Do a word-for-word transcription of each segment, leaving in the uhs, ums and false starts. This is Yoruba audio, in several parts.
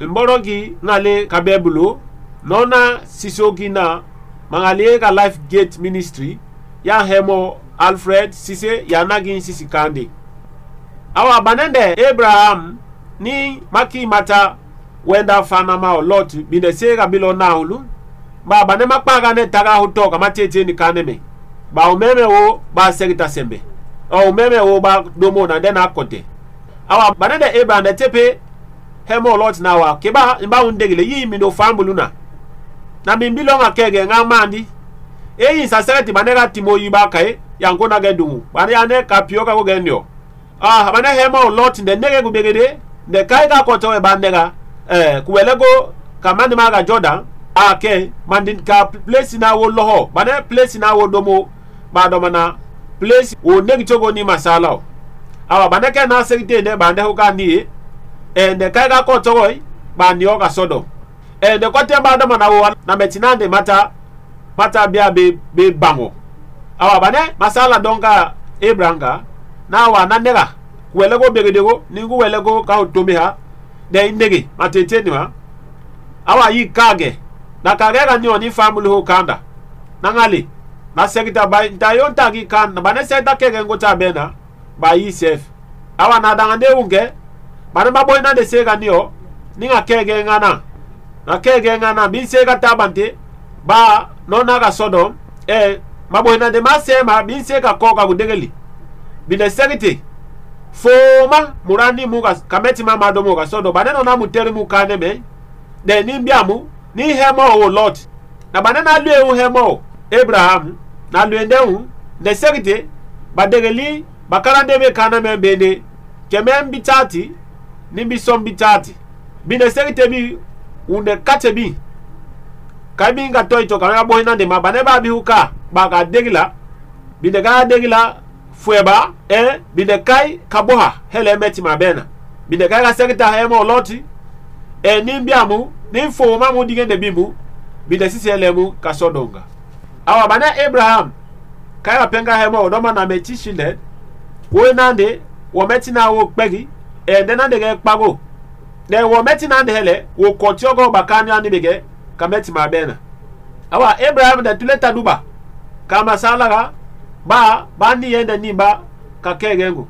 mborogi ngale kabebulu nona sisogi na mangalie ka Life Gate Ministry ya hemo Alfred Sise ya nagin sisi kandi awa banende Abraham ni maki mata wenda fana ma Lot binde sega bilo naulu ba bane makpaga ne taga hutoka matete ni kaneme ba umeme wo ba segita sembe o umeme wo ba domo na dena kote awa banende Abraham ne tepe hemo Lot na wa keba mba undegile yi mi do fambuluna na mimbilo ngakege ngamandi eyi sasati banega timo yiba kai yango na gedu bane ane kapioka ko genyo ah bane hemo Lot de nege gubegede de kai ka koto e bandega eh kuwelego kamani maga Jordan ake mandin ka place na wo loho bane place na wo domo ba do mana place wo negi togo ni masala awa bane ke na sekite ne bande ho ka ni e de kai ka koto oi ba ni o ka sodo e de kote ba do mana wo na metinande mata mata bia be be bango awa bane masala donka Ebranga na wa na nega kuwelego begedego ningu welego ka otomi ha de indege matete ni ma awa yi kage na kagega ni oni family ho kanda na ngali na sekita ba ntayo tagi kan ba ne seta kege ngota bena ba yi sef awa na dangande unge ba ne maboy na de sega ni o ninga kege ngana na kege ngana bi sega tabante ba nona ga Sodom e maboy na de masema bi sega koka gudegeli bi de segite foma murani muga kameti mama domo ga Sodom ba ne no na muteri mu kaneme de ni biamu ni hemo o Lot na banana lue u hemo Abraham na lue ndehu de segite badegeli bakara ndebe kana membede kemem bitati ni bisom bitati bi de segite bi unde kate bi kabi nga toito kana bo hinande mabane ba bi huka baga degila bi de ga degila fueba e bi de kai kaboha hele meti mabena bi de ga segita hemo Loti e ni biamu ni fo mamu digende bimu bi de sisi elemu ka Sodonga awa bana Abraham kaya penga hemo odoma na mechi shinde wo nande wo meti na wo pegi e de nande ge pago de wo meti nande hele wo kotiogo bakani ani bege ka meti mabena awa Abraham da tuleta duba kama salaga ba bani yende nimba ka kegengo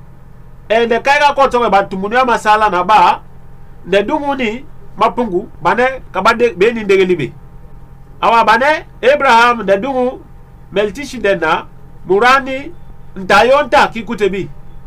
e de kaya kotogo batumuni ya masala na ba de dumuni mapungu bane kabade beni ndegelibe awa bane Abraham da dungu Melchizedek murani ntayonta kikutebi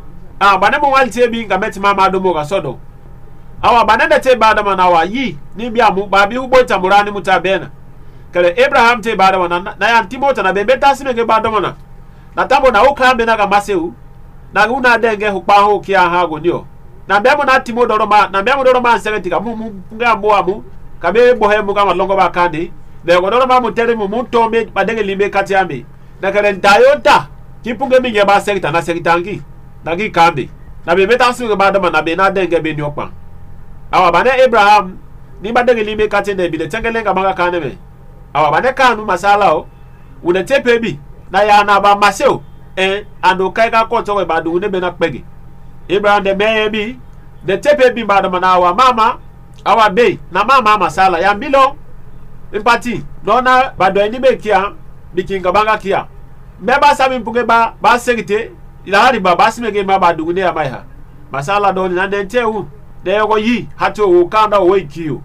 ah bane mo waltebi ngameti mama domo ga Sodom awa bane da te bada mana wa yi ni biamu babi ubota murani mutabena kale Abraham te bada mana na ya Timota na bebe tasime ke bada mana na tabo na ukambe na ga maseu na una denge hukpa ho kia hago nio na bemo na Timo doroma na bemo doroma seretika mu mu ngambo amu kabe bohemu kama longo ba kandi de go doroma mu tere mu muto me badenge limbe katiambe na kale ntayonta kipunge mi ngeba sekita na sekitangi na gi kandi na bebe tasu ke bada mana be na denge be nyokpa awa bane Abraham ni badenge limbe katende bi de tengele ngaba kande me awa bane kanu masala o une tepe bi na ya na ba maseo eh ando kai ka ko to ba du ne be na pegi Abraham de mebi de tepe bi bada mana wa mama awa be na mama masala ya mbilo impati dona bado eni be kia bikinga banga kia meba sami mpuge ba ba segite ila hari ba basimege ma ba dugune ya maiha masala doni na de ntewu de yoko yi hato wo kanda wo ikiyo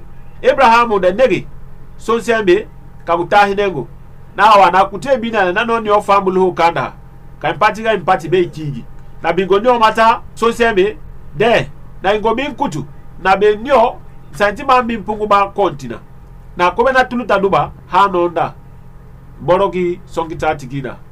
Abraham de negi so sembe kabutahi nengo na wa na kutebi na na no ni ofambulu ho kanda ka impati ga impati be ikigi na bingonyo mata so sembe de na ingobi nkutu na benyo santima mbi mpungu ba kontina na kobe na tuluta duba hanonda boroki songita tikina